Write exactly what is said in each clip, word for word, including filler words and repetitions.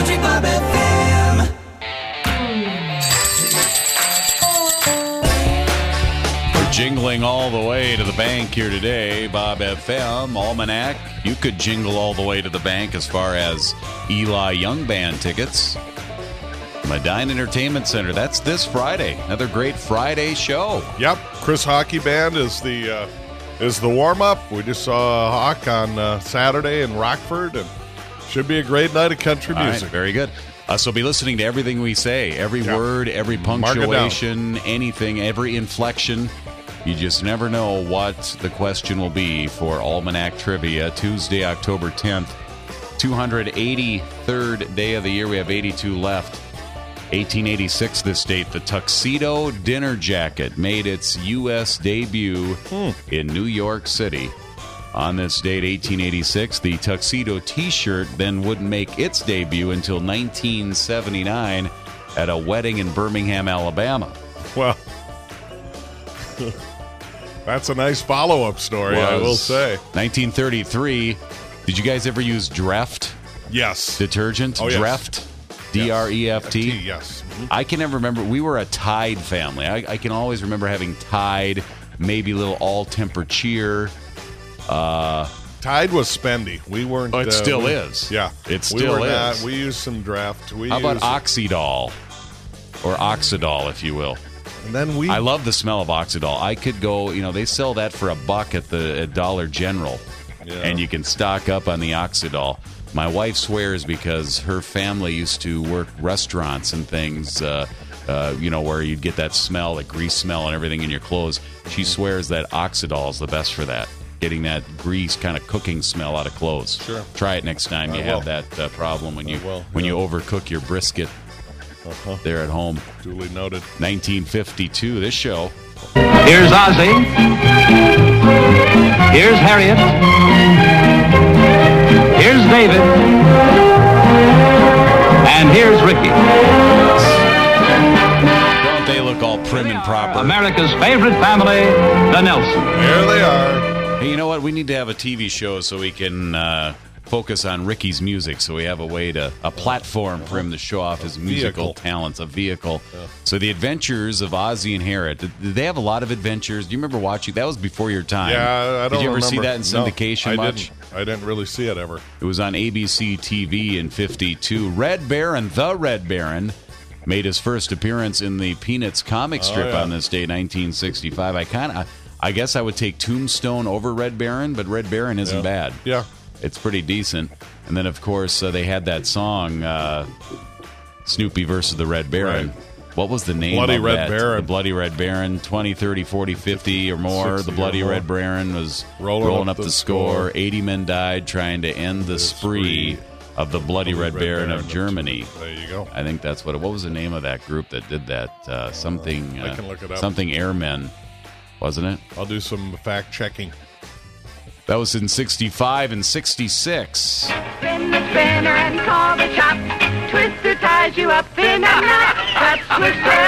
Country Bob F M. We're jingling all the way to the bank here today. Bob F M, Almanac. You could jingle all the way to the bank as far as Eli Young Band tickets. Medina Entertainment Center. That's this Friday. Another great Friday show. Yep. Chris Hockey Band is the uh, is the warm-up. We just saw Hawk on uh, Saturday in Rockford, and should be a great night of country All music. right, very good. Uh, so be listening to everything we say. Every Yep. word, every Mark it down. punctuation, anything, every inflection. You just never know what the question will be for Almanac Trivia. Tuesday, October tenth. two hundred eighty-third day of the year. We have eighty-two left. eighteen eighty-six this date. The Tuxedo Dinner Jacket made its U S debut Hmm. in New York City. On this date, eighteen eighty-six, the Tuxedo T-shirt then wouldn't make its debut until nineteen seventy-nine at a wedding in Birmingham, Alabama. Well, that's a nice follow-up story, I will Was say. nineteen thirty-three. Did you guys ever use Dreft Yes. detergent? Oh, yes. Dreft? D R E F T? Yes. Mhm. I can never remember. We were a Tide family. I, I can always remember having Tide, maybe a little all-temperature. Uh, Tide was spendy. We weren't. Oh, it uh, still we- is. Yeah. It we still were is. Not, we used some draft. We how about used, Oxydol? Or Oxidol, if you will. And then we. I love the smell of Oxidol. I could go, you know, they sell that for a buck at the at Dollar General. Yeah. And you can stock up on the Oxidol. My wife swears because her family used to work restaurants and things, uh, uh, you know, where you'd get that smell, that grease smell and everything in your clothes. She swears that Oxidol is the best for that, getting that grease kind of cooking smell out of clothes. Sure. Try it next time I you will. have that uh, problem when you I will, when yeah. you overcook your brisket Uh-huh. there at home. Duly noted. nineteen fifty-two, this show. Here's Ozzy. Here's Harriet. Here's David. And here's Ricky. Don't they look all prim and proper? America's favorite family, the Nelson. There they are. Hey, you know what? We need to have a T V show so we can uh, focus on Ricky's music, so we have a way to, a platform for him to show off his musical vehicle. talents, a vehicle. So the adventures of Ozzy and Harriet, did, did they have a lot of adventures? Do you remember watching? That was before your time. Yeah, I don't Did you ever remember. see that in syndication no, I much? Didn't. I didn't really see it ever. It was on A B C T V in fifty-two. Red Baron, the Red Baron, made his first appearance in the Peanuts comic strip yeah. on this day, nineteen sixty-five. I kind of, I guess I would take Tombstone over Red Baron, but Red Baron isn't Yeah. bad. Yeah. It's pretty decent. And then, of course, uh, they had that song, uh, Snoopy versus the Red Baron. Right. What was the name Bloody of Red that? Baron. The Bloody Red Baron, twenty, thirty, forty, fifty or more. sixty The Bloody or more. Red Baron was Rolling rolling, up up, the the score. score. eighty men died trying to end the, The spree, spree of the Bloody Red, Baron, of Germany. There you go. I think that's what it, what was the name of that group that did that? Uh, something, I uh, can look it up. something Airmen, wasn't it? I'll do some fact checking. That was in sixty-five and sixty-six. Spin the spinner and call the shop. Twister ties you up in a knot. That's Twister.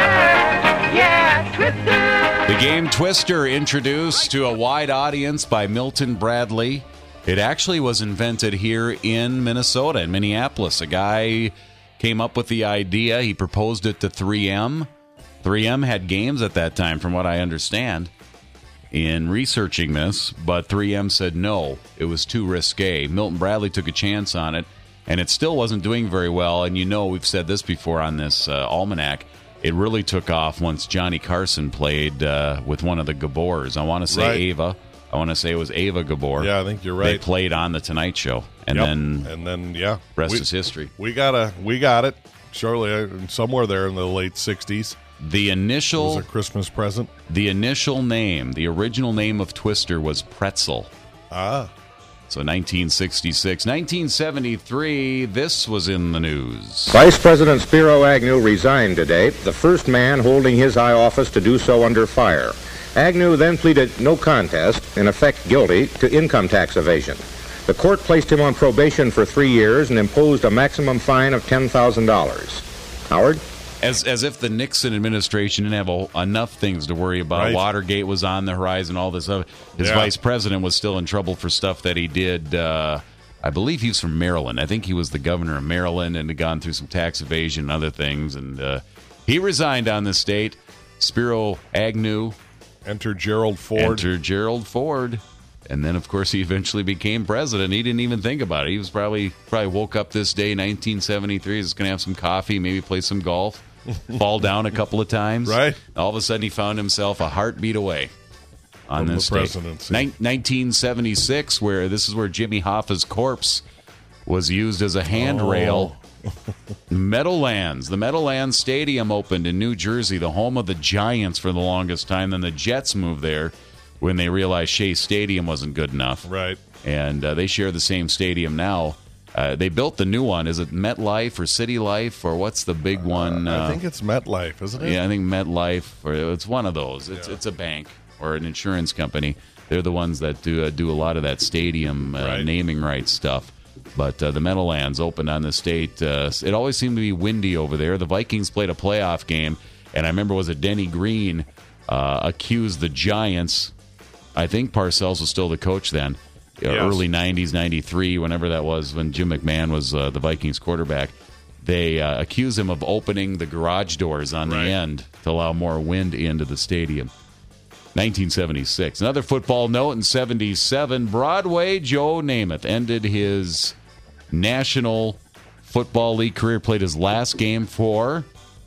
Yeah, Twister. The game Twister, introduced to a wide audience by Milton Bradley. It actually was invented here in Minnesota, in Minneapolis. A guy came up with the idea. He proposed it to three M. three M had games at that time, from what I understand, in researching this, but three M said no, it was too risque. Milton Bradley took a chance on it, and it still wasn't doing very well. And you know, we've said this before on this uh, almanac, it really took off once Johnny Carson played uh, with one of the Gabors. I want to say Right. Ava. I want to say it was Ava Gabor. Yeah, I think you're They right. played on The Tonight Show, and Yep. then and then yeah, rest we, is history. We got a we got it shortly uh, somewhere there in the late sixties. The It initial, was a Christmas present. the initial name, the original name of Twister was Pretzel. Ah, So nineteen sixty-six. nineteen seventy-three, this was in the news. Vice President Spiro Agnew resigned today, the first man holding his high office to do so under fire. Agnew then pleaded no contest, in effect guilty, to income tax evasion. The court placed him on probation for three years and imposed a maximum fine of ten thousand dollars. Howard? As as if the Nixon administration didn't have a, enough things to worry about. Right. Watergate was on the horizon, all this other. His Yeah. vice president was still in trouble for stuff that he did uh, I believe he was from Maryland. I think he was the governor of Maryland and had gone through some tax evasion and other things. And uh, he resigned on the state. Spiro Agnew. Enter Gerald Ford. Enter Gerald Ford. And then, of course, he eventually became president. He didn't even think about it. He was probably probably woke up this day, nineteen seventy-three. He's going to have some coffee, maybe play some golf, fall down a couple of times. Right. All of a sudden, he found himself a heartbeat away on From this the day. presidency. Nin- nineteen seventy-six, where this is where Jimmy Hoffa's corpse was used as a handrail. Oh. Meadowlands. The Meadowlands Stadium opened in New Jersey, the home of the Giants for the longest time. Then the Jets moved there when they realized Shea Stadium wasn't good enough. Right. And uh, they share the same stadium now. Uh, they built the new one. Is it MetLife or City Life or what's the big one? Uh, Uh, I think it's MetLife, isn't it? yeah, I think MetLife, or it's one of those. It's Yeah. it's a bank or an insurance company. They're the ones that do uh, do a lot of that stadium uh, Right. naming rights stuff. But uh, the Meadowlands opened on the state. Uh, it always seemed to be windy over there. The Vikings played a playoff game, and I remember was it Denny Green uh, accused the Giants. I think Parcells was still the coach then. Uh, Yes. Early nineties, ninety-three, whenever that was, when Jim McMahon was uh, the Vikings quarterback. They uh, accused him of opening the garage doors on Right. the end to allow more wind into the stadium. nineteen seventy-six. Another football note in seventy-seven. Broadway Joe Namath ended his National Football League career, played his last game for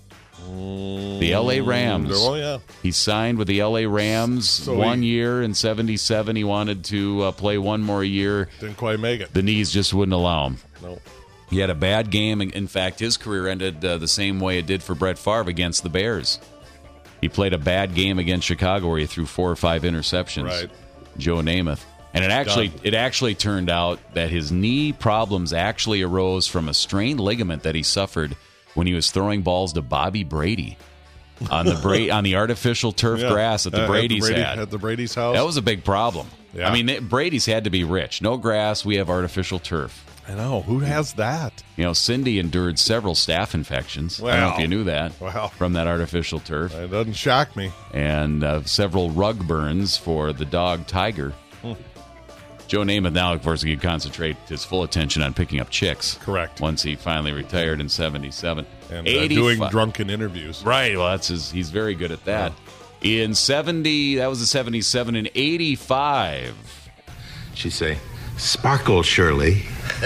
the L A Rams. Oh, yeah. He signed with the L A Rams So one he- year in seventy-seven. He wanted to uh, play one more year. Didn't quite make it. The knees just wouldn't allow him. No. He had a bad game. In fact, his career ended uh, the same way it did for Brett Favre against the Bears. He played a bad game against Chicago where he threw four or five interceptions. Right. Joe Namath. And it actually Done. it actually turned out that his knee problems actually arose from a strained ligament that he suffered when he was throwing balls to Bobby Brady on the Bra- on the artificial turf Yeah. grass that the Uh, Brady's at the Brady, had. At the Brady's house. That was a big problem. Yeah. I mean, they- Brady's had to be rich. No grass, we have artificial turf. I know. Who has that? You know, Cindy endured several staph infections. I don't know if Wow. you knew that. Wow. From that artificial turf. It doesn't shock me. And uh, several rug burns for the dog Tiger. Hmm. Joe Namath now, of course, he could concentrate his full attention on picking up chicks. Correct. Once he finally retired in seventy-seven. And uh, eighty-five doing drunken interviews. Right. Well, that's his, he's very good at that. In seventy, that was the seventy-seven. In eighty-five, She'd say, Sparkle, Shirley.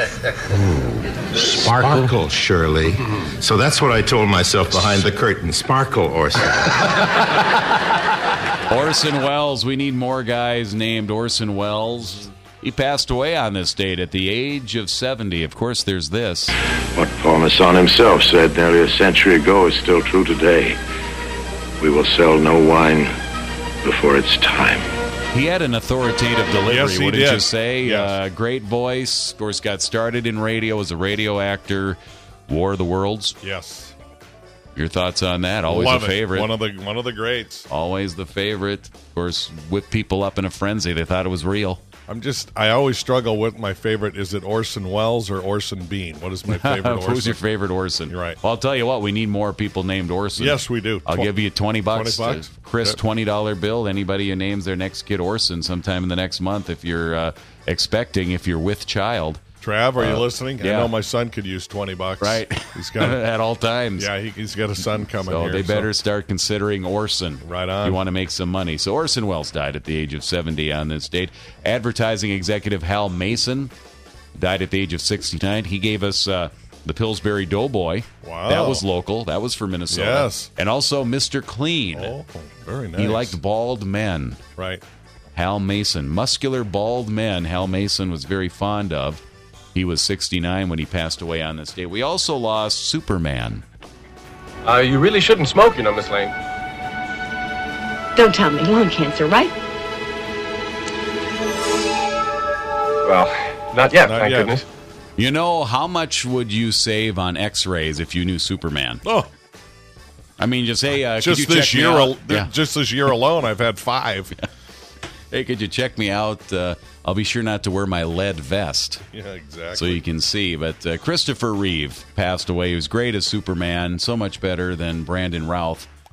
Sparkle, Shirley. So that's what I told myself behind the curtain. Sparkle, Orson. Orson Welles. We need more guys named Orson Welles. He passed away on this date at the age of seventy. Of course, there's this. What Paul Masson himself said nearly a century ago is still true today. We will sell no wine before it's time. He had an authoritative delivery, Yes, he wouldn't did. you say? Yes. Uh, great voice. Of course, got started in radio as a radio actor. War of the Worlds. Yes. Your thoughts on that? Always Love a it. favorite. One of the one of the greats. Always the favorite. Of course, whipped people up in a frenzy. They thought it was real. I'm just I always struggle with my favorite. Is it Orson Welles or Orson Bean? What is my favorite Orson? Who's your favorite Orson? You're right. Well, I'll tell you what. We need more people named Orson. Yes, we do. I'll Tw- give you twenty bucks. twenty bucks? To Chris, Okay. twenty dollar bill. Anybody who names their next kid Orson sometime in the next month, if you're uh, expecting, if you're with child. Trav, are you Uh, listening? I yeah. know my son could use twenty bucks. Right. He's got At all times. yeah, he, he's got a son coming So here. they better start considering Orson. Right on. You want to make some money. So Orson Welles died at the age of seventy on this date. Advertising executive Hal Mason died at the age of sixty-nine. He gave us uh, the Pillsbury Doughboy. Wow. That was local. That was for Minnesota. Yes. And also Mister Clean. Oh, very nice. He liked bald men. right. Hal Mason. Muscular, bald men Hal Mason was very fond of. He was sixty-nine when he passed away on this day. We also lost Superman. Uh, you really shouldn't smoke, you know, Miss Lane. Don't tell me lung cancer, right? Well, not yet, Not thank yet. goodness. You know, how much would you save on x-rays if you knew Superman? Oh, I mean, just, hey, uh, could just you this check me year, out? al- Yeah. just this year alone, I've had five. Hey, could you check me out? Uh, I'll be sure not to wear my lead vest Yeah, exactly. so you can see. But uh, Christopher Reeve passed away. He was great as Superman, so much better than Brandon Routh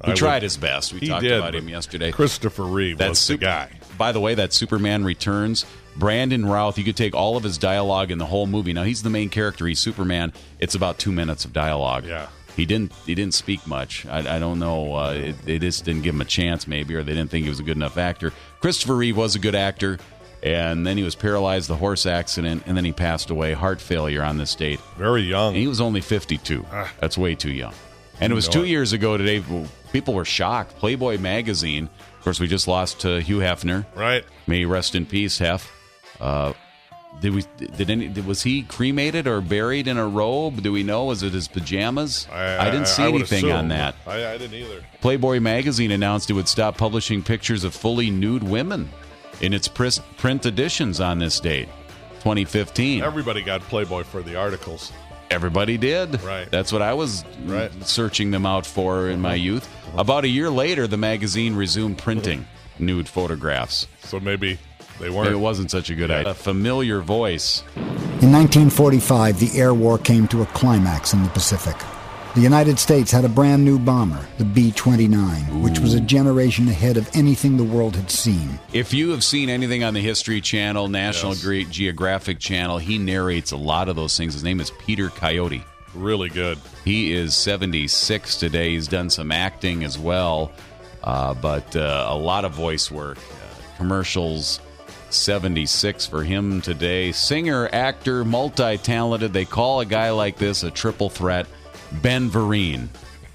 He I tried would- his best. We he talked did, about him but yesterday. Christopher Reeve That's was super, the guy. By the way, that Superman Returns, Brandon Routh, you could take all of his dialogue in the whole movie. Now, he's the main character. He's Superman. It's about two minutes of dialogue. Yeah. He didn't He didn't speak much. I, I don't know. Uh, it, they just didn't give him a chance, maybe, or they didn't think he was a good enough actor. Christopher Reeve was a good actor, and then he was paralyzed, the horse accident, and then he passed away, heart failure on this date. Very young. And he was only fifty-two. That's way too young. And it was know two it. years ago today. People were shocked. Playboy magazine, of course, we just lost to Hugh Hefner. Right. May he rest in peace, Hef. Uh, did we? Did any? Was he cremated or buried in a robe? Do we know? Was it his pajamas? I, didn't see I would anything assume. on that. I, I didn't either. Playboy magazine announced it would stop publishing pictures of fully nude women in its pris- print editions on this date, twenty fifteen. Everybody got Playboy for the articles. Everybody did. Right. That's what I was Right. searching them out for in my youth. About a year later, the magazine resumed printing nude photographs. So maybe they Maybe weren't. it wasn't such a good idea. A familiar voice. In nineteen forty-five, the air war came to a climax in the Pacific. The United States had a brand new bomber, the B twenty-nine, which was a generation ahead of anything the world had seen. If you have seen anything on the History Channel, National Yes. Ge- Geographic Channel, he narrates a lot of those things. His name is Peter Coyote. Really good. He is seventy-six today. He's done some acting as well, uh, but uh, a lot of voice work. Uh, commercials, seventy-six for him today. Singer, actor, multi-talented. They call a guy like this a triple threat. Ben Vereen.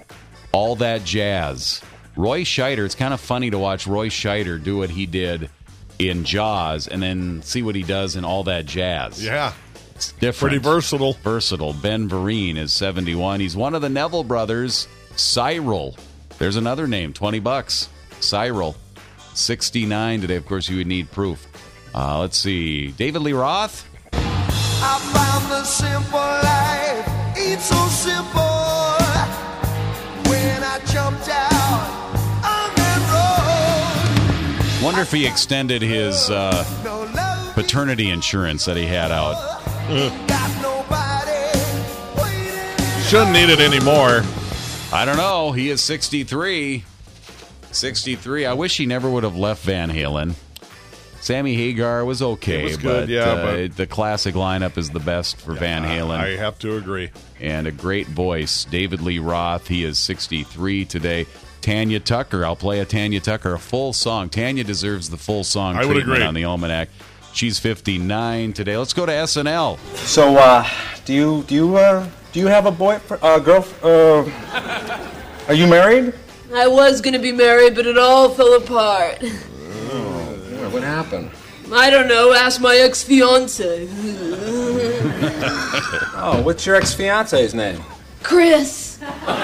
All That Jazz. Roy Scheider. It's kind of funny to watch Roy Scheider do what he did in Jaws and then see what he does in All That Jazz. Yeah. It's different. Pretty versatile. Versatile. Ben Vereen is seventy-one. He's one of the Neville brothers. Cyril. There's another name. twenty bucks. Cyril. sixty-nine today. Of course, you would need proof. Uh, let's see. David Lee Roth. I found the simple life. It's so simple. When I jumped out on that road. Wonder if he extended his uh, No love. paternity insurance that he had out. Got nobody waiting. Shouldn't need it anymore. I don't know. He is sixty-three. sixty-three. I wish he never would have left Van Halen. Sammy Hagar was okay, It was good, but, yeah, uh, but- the classic lineup is the best for Van Halen. I have to agree. And a great voice. David Lee Roth, he is sixty-three today. Tanya Tucker, I'll play a Tanya Tucker, a full song. Tanya deserves the full song I would treatment agree. on the Almanac. She's fifty-nine today. Let's go to S N L. So, uh, do you do you uh, do you have a boyfriend, uh, girl? Uh, are you married? I was gonna be married, but it all fell apart. Oh, what happened? I don't know. Ask my ex-fiance. Oh, what's your ex-fiance's name? Chris.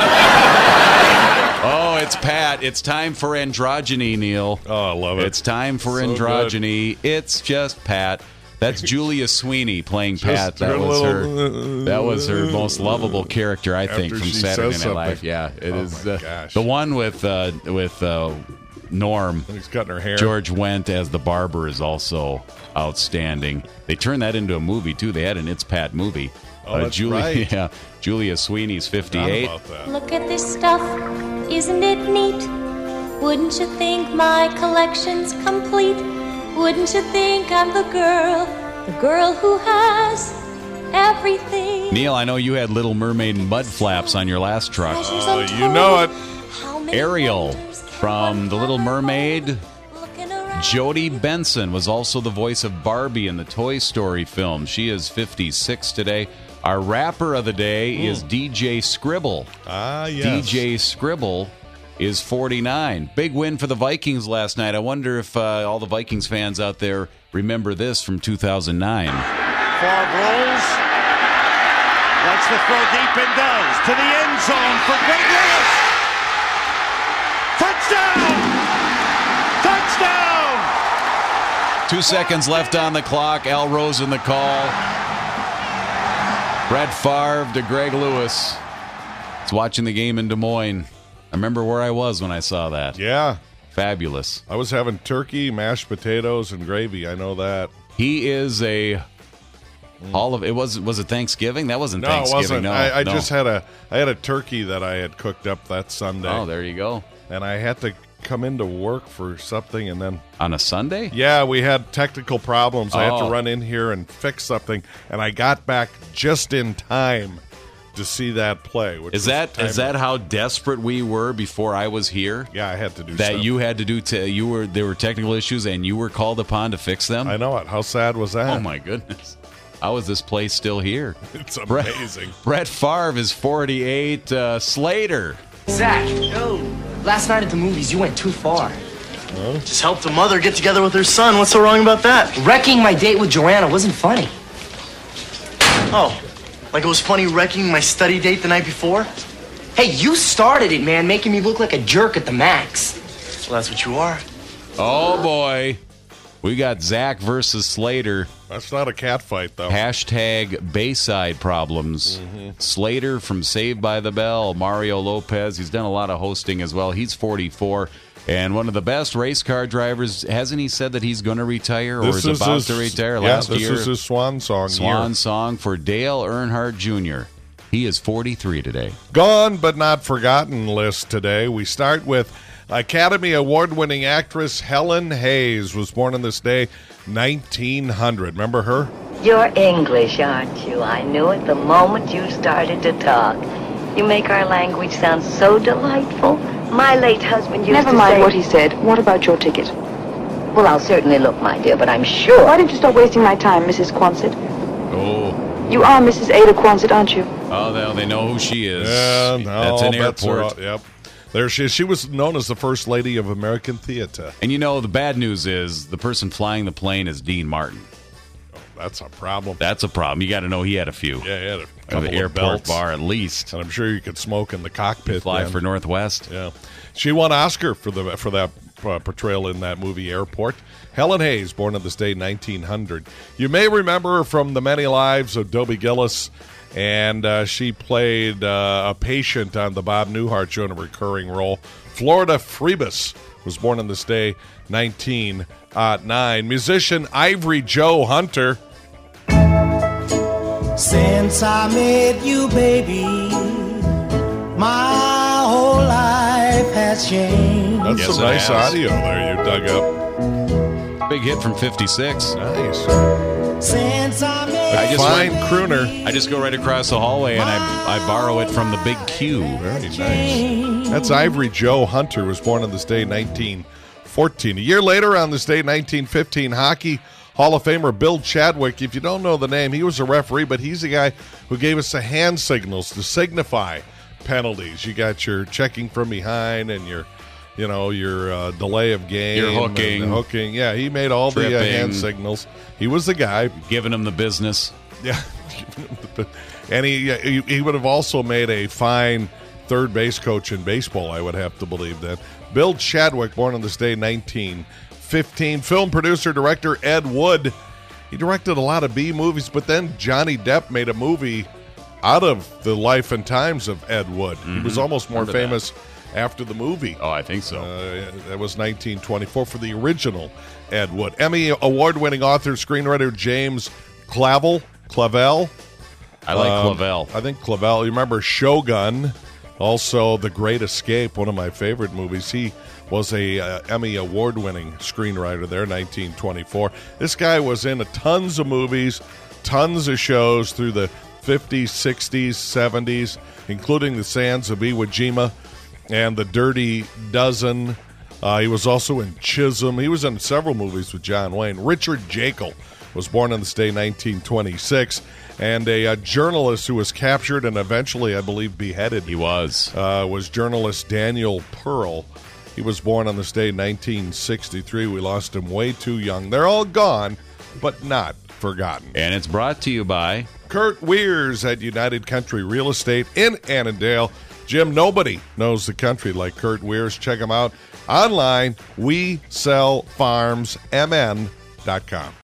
Oh, it's Pat. It's time for androgyny, Neil. Oh, I love it. It's time for So androgyny. It's just Pat. That's Julia Sweeney playing Pat. That her was her. little- That was her most lovable character, I think, After from she Saturday says Night Live. something. Yeah, it Oh is my uh, gosh. the one with uh, with uh, Norm. He's cutting her hair. George Wendt as the barber is also outstanding. They turned that into a movie too. They had an It's Pat movie. Oh, that's Julia, right. yeah, Julia Sweeney's Forgot fifty-eight. about that. Look at this stuff, isn't it neat? Wouldn't you think my collection's complete? Wouldn't you think I'm the girl, the girl who has everything? Neil, I know you had Little Mermaid mud flaps on your last truck. Treasures Oh, untold. you know it. How many Ariel wonders can from one The Little have Mermaid. looking around? Jodie Benson was also the voice of Barbie in the Toy Story film. She is fifty-six today. Our rapper of the day is D J Scribble. Ah, yes. D J Scribble is forty-nine. Big win for the Vikings last night. I wonder if uh, all the Vikings fans out there remember this from two thousand nine. Favre rolls. Lets the throw deep and does. To the end zone for Greg Lewis. Touchdown! Touchdown! Two seconds left on the clock. Al Rose in the call. Brett Favre to Greg Lewis. It's watching the game in Des Moines. I remember where I was when I saw that. Yeah. Fabulous. I was having turkey, mashed potatoes, and gravy. I know that. He is a Hall of it was was it Thanksgiving? That wasn't No, Thanksgiving. it wasn't. No, I, I no. just had a I had a turkey that I had cooked up that Sunday. Oh, there you go. And I had to come into work for something, and then on a Sunday. Yeah, we had technical problems. I had Oh. to run in here and fix something, and I got back just in time to see that play. Which Is was that time- is that how desperate we were before I was here? Yeah, I had to do that. something. You had to do. T- you were there were technical issues, and you were called upon to fix them. I know it. How sad was that? Oh my goodness! How is this place still here? It's Brett- amazing. Brett Favre is forty-eight. Uh, Slater. Zach, yo, last night at the movies, you went too far. Just helped a mother get together with her son. What's so wrong about that? Wrecking my date with Joanna wasn't funny. Oh, like it was funny wrecking my study date the night before? Hey, you started it, man, making me look like a jerk at the max. Well, that's what you are. Oh boy, we got Zach versus Slater. That's not a cat fight, though. Hashtag Bayside problems. Mm-hmm. Slater from Saved by the Bell. Mario Lopez. He's done a lot of hosting as well. He's forty-four. And one of the best race car drivers. Hasn't he said that he's going to retire or This is, about his- to retire yeah, last this year? is his swan song Swan year. song for Dale Earnhardt Junior He is forty-three today. Gone but not forgotten list today. We start with Academy Award-winning actress Helen Hayes was born on this day, nineteen hundred. Remember her? You're English, aren't you? I knew it the moment you started to talk. You make our language sound so delightful. My late husband used Never to mind say... what he said. What about your ticket? Well, I'll certainly look, my dear, but I'm sure... Why don't you stop wasting my time, Missus Quonset? Oh. You are Missus Ada Quonset, aren't you? Oh, they, they know who she is. Yeah, no, That's an bets are airport. out. Yep. There she is. She was known as the first lady of American theater. And you know, the bad news is the person flying the plane is Dean Martin. Oh, that's a problem. That's a problem. You got to know he had a few. Yeah, he had a Of couple the of airport belts. bar at least. And I'm sure you could smoke in the cockpit. Fly then. for Northwest. Yeah, she won Oscar for the for that uh, portrayal in that movie Airport. Helen Hayes, born on this day, nineteen hundred. You may remember her from The Many Lives of Dobie Gillis, and uh, she played uh, a patient on the Bob Newhart Show in a recurring role. Florida Freebus was born on this day, nineteen oh nine. Musician Ivory Joe Hunter. Since I met you, baby, my whole life has changed. That's Yes, some it nice has. audio there you dug up. Big hit from fifty-six. Nice. Since I met I just Fine went- crooner. I just go right across the hallway and I I borrow it from the Big Q. Very nice. That's Ivory Joe Hunter, was born on this day, nineteen fourteen. A year later, on this day, nineteen fifteen, hockey Hall of Famer Bill Chadwick. If you don't know the name, he was a referee, but he's the guy who gave us the hand signals to signify penalties. You got your checking from behind and your, you know, your uh, delay of game. Your hooking. and the hooking. Yeah, he made all the uh, Tripping. hand signals. He was the guy. Giving him the business. Yeah. And he, he he would have also made a fine third base coach in baseball, I would have to believe that. Bill Chadwick, born on this day, nineteen fifteen. Film producer, director Ed Wood. He directed a lot of B movies, but then Johnny Depp made a movie out of the life and times of Ed Wood. He was Mhm. almost more Remember that. famous after the movie. Oh, I think so. Uh, that was nineteen twenty-four for the original Ed Wood. Emmy award-winning author, screenwriter James Clavell. Clavell. I like Um, Clavell. I think Clavell. You remember Shogun, also The Great Escape, one of my favorite movies. He was a uh, Emmy award-winning screenwriter there, nineteen twenty-four. This guy was in a tons of movies, tons of shows through the fifties, sixties, seventies, including The Sands of Iwo Jima and The Dirty Dozen. Uh, he was also in Chisholm. He was in several movies with John Wayne. Richard Jekyll was born on this day, nineteen twenty-six, and a, uh journalist who was captured and eventually, I believe, beheaded. He was. Uh, was journalist Daniel Pearl. He was born on this day, nineteen sixty-three. We lost him way too young. They're all gone, but not forgotten. And it's brought to you by Kurt Weirs at United Country Real Estate in Annandale. Jim, nobody knows the country like Kurt Weirs. Check him out online, we sell farms m n dot com.